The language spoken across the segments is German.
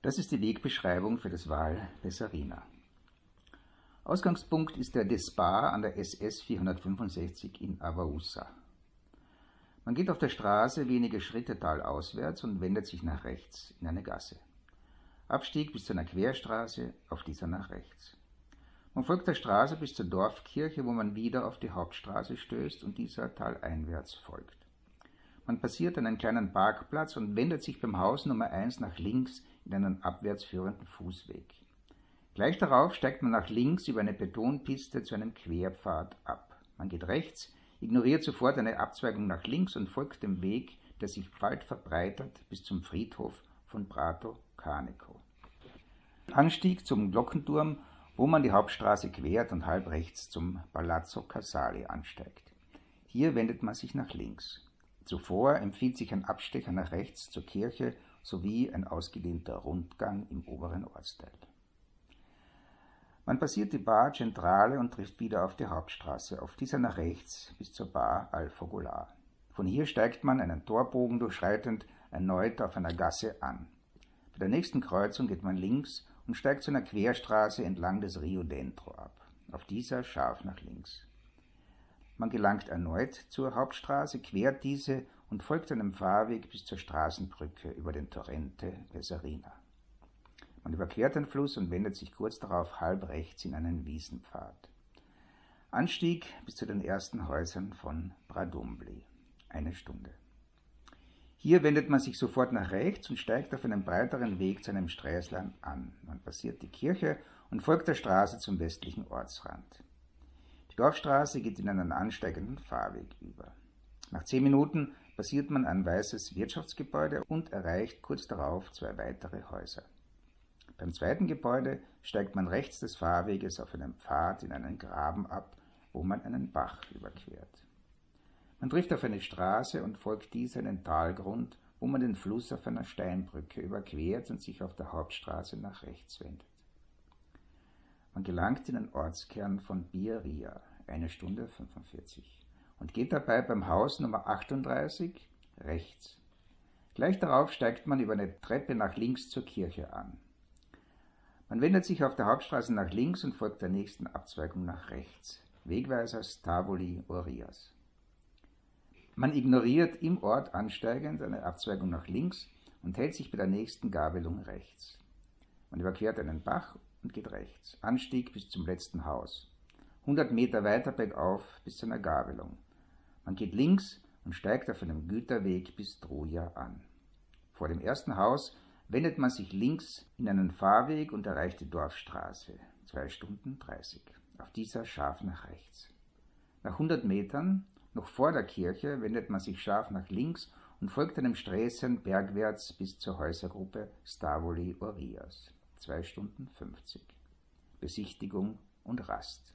Das ist die Wegbeschreibung für das Val Pesarina. Ausgangspunkt ist der Despar an der SS 465 in Avausa. Man geht auf der Straße wenige Schritte talauswärts und wendet sich nach rechts in eine Gasse. Abstieg bis zu einer Querstraße, auf dieser nach rechts. Man folgt der Straße bis zur Dorfkirche, wo man wieder auf die Hauptstraße stößt und dieser taleinwärts folgt. Man passiert einen kleinen Parkplatz und wendet sich beim Haus Nummer 1 nach links in einen abwärts führenden Fußweg. Gleich darauf steigt man nach links über eine Betonpiste zu einem Querpfad ab. Man geht rechts, ignoriert sofort eine Abzweigung nach links und folgt dem Weg, der sich bald verbreitert bis zum Friedhof von Prato Canneco. Anstieg zum Glockenturm, wo man die Hauptstraße quert und halb rechts zum Palazzo Casali ansteigt. Hier wendet man sich nach links. Zuvor empfiehlt sich ein Abstecher nach rechts zur Kirche sowie ein ausgedehnter Rundgang im oberen Ortsteil. Man passiert die Bar Centrale und trifft wieder auf die Hauptstraße, auf dieser nach rechts bis zur Bar Al Fogolar. Von hier steigt man, einen Torbogen durchschreitend, erneut auf einer Gasse an. Bei der nächsten Kreuzung geht man links und steigt zu einer Querstraße entlang des Rio Dentro ab, auf dieser scharf nach links. Man gelangt erneut zur Hauptstraße, quert diese und folgt einem Fahrweg bis zur Straßenbrücke über den Torrente Pesarina. Man überquert den Fluss und wendet sich kurz darauf halb rechts in einen Wiesenpfad. Anstieg bis zu den ersten Häusern von Bradumbli, 1 Stunde. Hier wendet man sich sofort nach rechts und steigt auf einem breiteren Weg zu einem Sträßlein an. Man passiert die Kirche und folgt der Straße zum westlichen Ortsrand. Die Dorfstraße geht in einen ansteigenden Fahrweg über. Nach 10 Minuten passiert man ein weißes Wirtschaftsgebäude und erreicht kurz darauf 2 weitere Häuser. Beim zweiten Gebäude steigt man rechts des Fahrweges auf einem Pfad in einen Graben ab, wo man einen Bach überquert. Man trifft auf eine Straße und folgt dieser in den Talgrund, wo man den Fluss auf einer Steinbrücke überquert und sich auf der Hauptstraße nach rechts wendet. Man gelangt in den Ortskern von Biaria, 1 Stunde 45, und geht dabei beim Haus Nummer 38 rechts. Gleich darauf steigt man über eine Treppe nach links zur Kirche an. Man wendet sich auf der Hauptstraße nach links und folgt der nächsten Abzweigung nach rechts. Wegweiser Stavoli Orias. Man ignoriert im Ort ansteigend eine Abzweigung nach links und hält sich bei der nächsten Gabelung rechts. Man überquert einen Bach und geht rechts. Anstieg bis zum letzten Haus. 100 Meter weiter bergauf bis zu einer Gabelung. Man geht links und steigt auf einem Güterweg bis Troja an. Vor dem ersten Haus wendet man sich links in einen Fahrweg und erreicht die Dorfstraße, 2 Stunden 30. Auf dieser scharf nach rechts. Nach 100 Metern, noch vor der Kirche, wendet man sich scharf nach links und folgt einem Sträßchen bergwärts bis zur Häusergruppe Stavoli Orias, 2 Stunden 50. Besichtigung und Rast.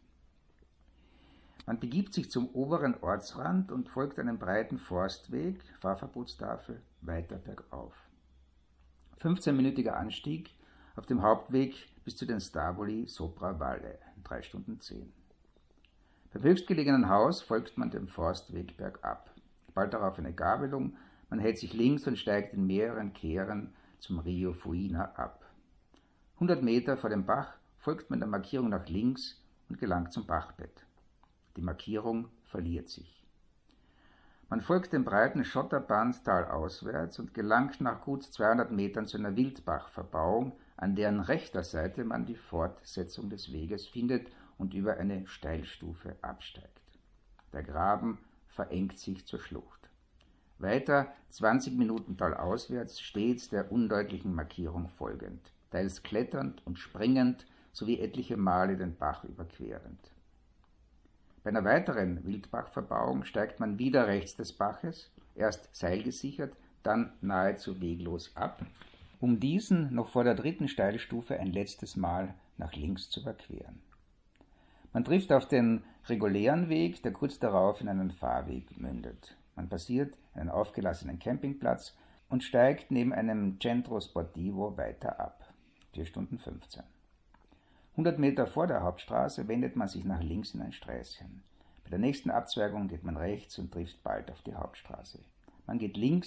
Man begibt sich zum oberen Ortsrand und folgt einem breiten Forstweg, Fahrverbotstafel, weiter bergauf. 15-minütiger Anstieg auf dem Hauptweg bis zu den Stavoli Sopra Valle, 3 Stunden 10. Beim höchstgelegenen Haus folgt man dem Forstweg bergab. Bald darauf eine Gabelung, man hält sich links und steigt in mehreren Kehren zum Rio Fuina ab. 100 Meter vor dem Bach folgt man der Markierung nach links und gelangt zum Bachbett. Die Markierung verliert sich. Man folgt dem breiten Schotterband talauswärts und gelangt nach gut 200 Metern zu einer Wildbachverbauung, an deren rechter Seite man die Fortsetzung des Weges findet und über eine Steilstufe absteigt. Der Graben verengt sich zur Schlucht. Weiter 20 Minuten talauswärts stets der undeutlichen Markierung folgend, teils kletternd und springend sowie etliche Male den Bach überquerend. Bei einer weiteren Wildbachverbauung steigt man wieder rechts des Baches, erst seilgesichert, dann nahezu weglos ab, um diesen noch vor der 3. Steilstufe ein letztes Mal nach links zu überqueren. Man trifft auf den regulären Weg, der kurz darauf in einen Fahrweg mündet. Man passiert einen aufgelassenen Campingplatz und steigt neben einem Centro Sportivo weiter ab. 4 Stunden 15. 100 Meter vor der Hauptstraße wendet man sich nach links in ein Sträßchen. Bei der nächsten Abzweigung geht man rechts und trifft bald auf die Hauptstraße. Man geht links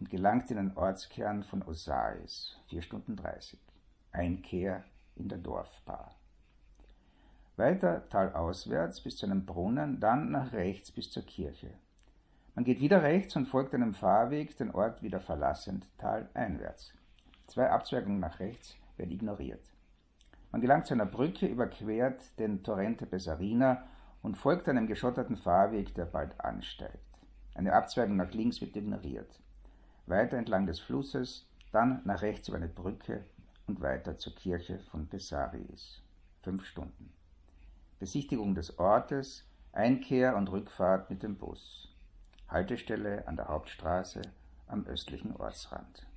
und gelangt in den Ortskern von Osais, 4 Stunden 30. Einkehr in der Dorfbar. Weiter talauswärts bis zu einem Brunnen, dann nach rechts bis zur Kirche. Man geht wieder rechts und folgt einem Fahrweg, den Ort wieder verlassend, taleinwärts. 2 Abzweigungen nach rechts werden ignoriert. Man gelangt zu einer Brücke, überquert den Torrente Pesarina und folgt einem geschotterten Fahrweg, der bald ansteigt. Eine Abzweigung nach links wird ignoriert. Weiter entlang des Flusses, dann nach rechts über eine Brücke und weiter zur Kirche von Pesaris. 5 Stunden. Besichtigung des Ortes, Einkehr und Rückfahrt mit dem Bus. Haltestelle an der Hauptstraße am östlichen Ortsrand.